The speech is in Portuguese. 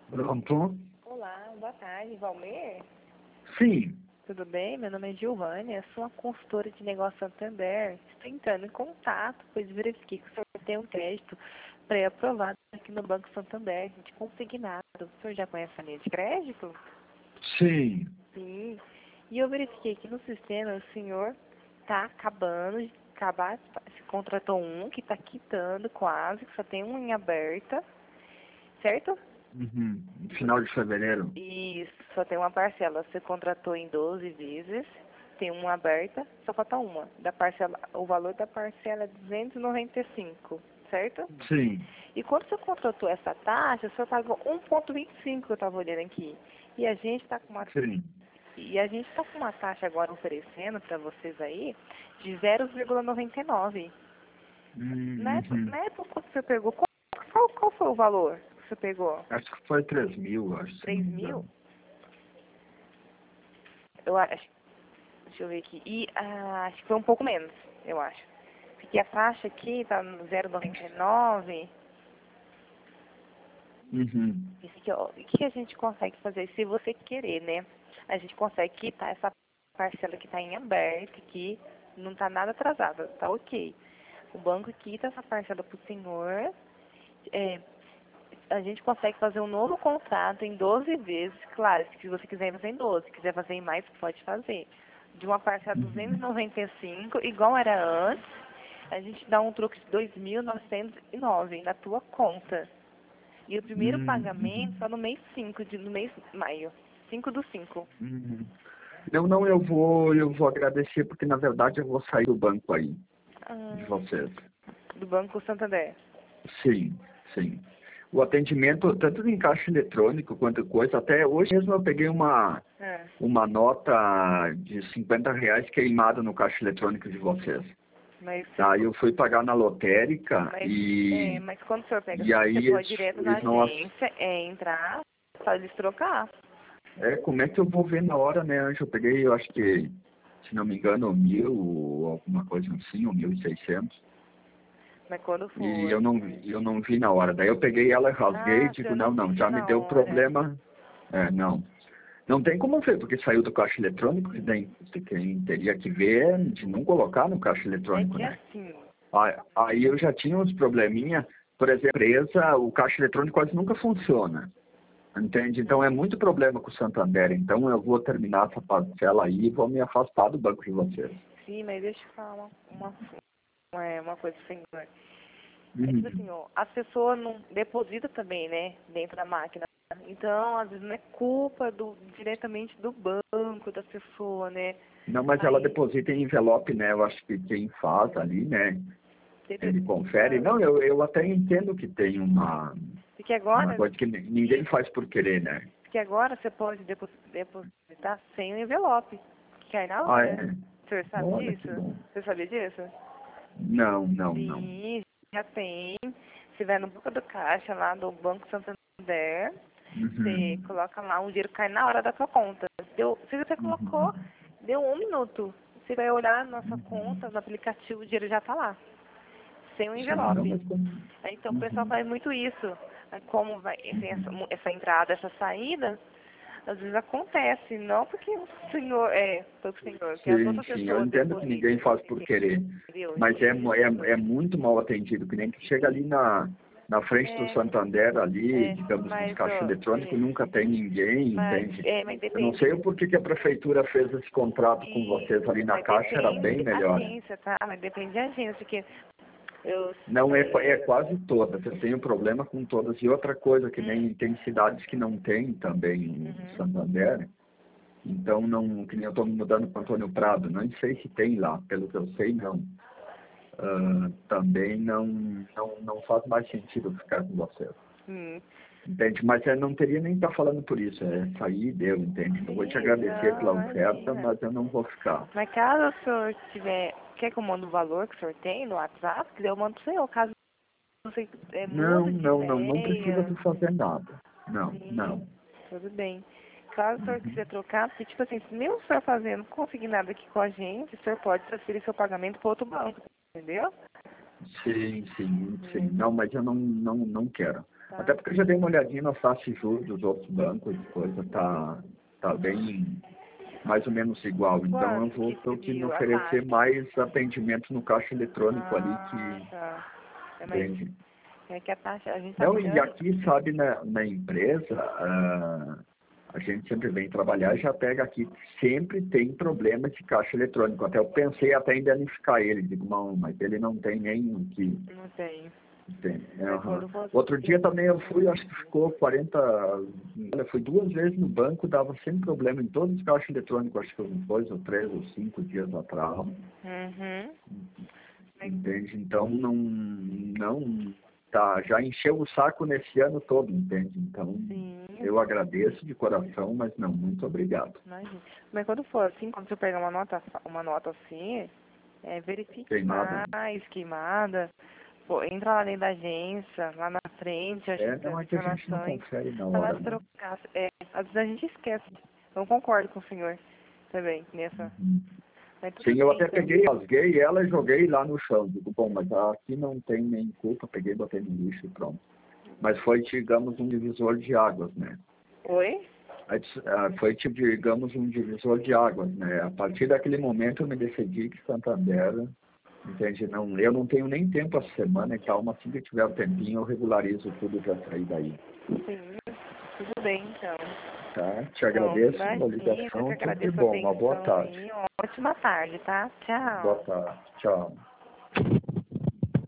Pronto? Olá, boa tarde, Valmir. Sim. Tudo bem? Meu nome é Giovânia, sou uma consultora de negócio Santander. Estou entrando em contato, pois verifiquei que o senhor tem um crédito pré-aprovado aqui no Banco Santander, de consignado. O senhor já conhece a linha de crédito? Sim. Sim. E eu verifiquei que no sistema o senhor está acabando de acabar, se contratou um que está quitando quase, que só tem uma em aberta, certo? Uhum. No final de fevereiro. Isso, só tem uma parcela. Você contratou em 12 vezes, tem uma aberta, só falta uma. Da parcela, o valor da parcela é 295, certo? Sim. E quando você contratou essa taxa, o senhor pagou 1,25 que eu estava olhando aqui. E a gente está com uma Sim. taxa agora oferecendo para vocês aí de 0,99. Uhum. Na época que você pegou, qual foi o valor que você pegou? Acho que foi 3.000, acho, se não 3 me mil? engano. Eu acho. Deixa eu ver aqui. E acho que foi um pouco menos, eu acho. Porque a taxa aqui tá no 0,99. Uhum. Isso aqui, ó, o que a gente consegue fazer se você querer, né? A gente consegue quitar essa parcela que está em aberto, que não está nada atrasada, tá ok. O banco quita essa parcela para o senhor. É, a gente consegue fazer um novo contrato em 12 vezes, claro, se você quiser fazer em 12, se quiser fazer em mais, pode fazer. De uma parcela de Uhum. 295, igual era antes, a gente dá um troco de 2.909 na tua conta. E o primeiro pagamento Uhum. só no mês 5, no mês de maio. 5/5. Uhum. Não, eu vou agradecer porque na verdade eu vou sair do banco aí, de Ah, vocês. do Banco Santander. Sim, sim. O atendimento, tanto em caixa eletrônico quanto coisa, até hoje mesmo eu peguei Ah, uma nota de R$ 50 queimada no caixa eletrônico de vocês. mas, Tá, eu fui pagar na lotérica mas, e, mas quando o senhor pega, e aí você pode ir direto na nós, agência, entrar, só eles trocar. como é que eu vou ver na hora, né, Anjo? Eu peguei, eu acho que, se não me engano, 1.000 ou alguma coisa assim, ou 1.600. Mas quando E for. eu não vi na hora. Daí eu peguei ela, rasguei e Ah, o digo, senhor não, não não, viu já me na deu hora. problema. Não. Não tem como ver, porque saiu do caixa eletrônico, e daí quem teria que ver é de não colocar no caixa É eletrônico, que né? assim, Aí eu já tinha uns probleminha, por exemplo, empresa, o caixa eletrônico quase nunca funciona, entende? Então é muito problema com o Santander, então eu vou terminar essa parcela aí e vou me afastar do banco de vocês. sim, mas deixa eu falar uma coisa, senhor. É tipo Uhum. assim, ó, a pessoa não deposita também, né, dentro da máquina. Então, às vezes não é culpa diretamente do banco da pessoa, né? Não, mas ela Aí, deposita em envelope, né? Eu acho que quem faz ali, né? Ele confere. ah, Não, eu até entendo que tem porque uma agora, coisa que ninguém faz por querer, né? porque agora você pode depositar sem o envelope, que cai na Ah, hora. é? O senhor sabe Olha que disso? bom. Você sabia disso? Não, não, não. Sim, já tem. Você vai no boca do caixa lá do Banco Santander, você Uhum. coloca lá, o dinheiro cai na hora da sua conta. Se você colocou, Uhum. deu 1 minuto. Você vai olhar na nossa Uhum. conta, no aplicativo, o dinheiro já está lá, sem o Sim, não, envelope. mas como... Aí, então o pessoal Uhum. faz muito isso. Aí, como tem Uhum. essa entrada, essa saída, às vezes acontece, não porque o senhor foi o senhor, que as Sim, outras sim, eu pessoas entendo que ninguém depositam, faz por querer, entendeu? mas Isso. é muito mal atendido, que nem que chega ali na frente do É, Santander, ali, digamos, nos mas, caixas ó, eletrônicos, nunca tem ninguém, entende? mas Eu não sei depende. o porquê que a prefeitura fez esse contrato com vocês ali na Mas Caixa, era depende bem da melhor. agência, tá? Mas depende da agência, porque eu. Não é, É, é quase todas, eu tenho problema com todas. E outra coisa, que hum, nem tem cidades que não tem também em uhum. Santander, então não, que nem eu estou me mudando para Antônio Prado, não sei se tem lá, pelo que eu sei, não. Também não faz mais sentido ficar com vocês. Hum. Entende? Mas eu não teria nem estar falando por isso, é sair e deu, entende? Eu vou te Sim, agradecer não, pela oferta, imagina. mas eu não vou ficar. Mas caso o senhor tiver. Quer que eu mande o valor que o senhor tem no WhatsApp? Que daí eu mando pro senhor. Caso você muda de Não precisa ideia. de fazer nada. Não, Sim, não. tudo bem. Caso o senhor Uhum. quiser trocar, porque, tipo assim, se mesmo o senhor fazendo consignado aqui com a gente, o senhor pode transferir seu pagamento para outro banco, entendeu? Sim, sim, sim. Hum. Não, mas eu não quero. Tá. Até porque eu já dei uma olhadinha na taxa de juros dos outros bancos, coisa tá bem mais ou menos igual. Então eu vou me oferecer mais atendimento no caixa eletrônico ali que Tá. entende. É que a taxa, a gente tá Não, e achando... aqui, sabe, na empresa, a gente sempre vem trabalhar e já pega aqui, sempre tem problema de caixa eletrônico. Até eu pensei até em danificar ele, digo, não, mas ele não tem nem o que... Não tem. Tem. Outro dia também eu fui, acho que ficou 40... Eu fui 2 vezes no banco, dava sempre problema em todos os caixas eletrônicos, acho que uns 2 ou 3 ou 5 dias atrás. Entende? Então não tá, já encheu o saco nesse ano todo, entende? Então eu agradeço de coração, mas não, muito obrigado. Imagina. Mas quando for assim, quando você pegar uma nota assim, verifique mais, queimada. Pô, entra lá dentro da agência, lá na frente, a gente não é que a gente não confere na hora. trocar. Às vezes a gente esquece. Eu concordo com o senhor também nessa. Sim, eu até peguei, rasguei ela e joguei lá no chão. Digo, bom, mas aqui não tem nem culpa, peguei, botei no lixo e pronto. Mas foi, digamos, um divisor de águas, né? Oi? Foi, digamos, um divisor de águas, né? A partir daquele momento eu me decidi que Santander, entende? Não, eu não tenho nem tempo essa semana e tal, mas assim que tiver o tempinho eu regularizo tudo para sair daí. Sim, tudo bem então. Tá? Te agradeço pela ligação, tudo de bom. Uma boa tarde. Uma ótima tarde, tá? Tchau. Boa tarde. Tchau.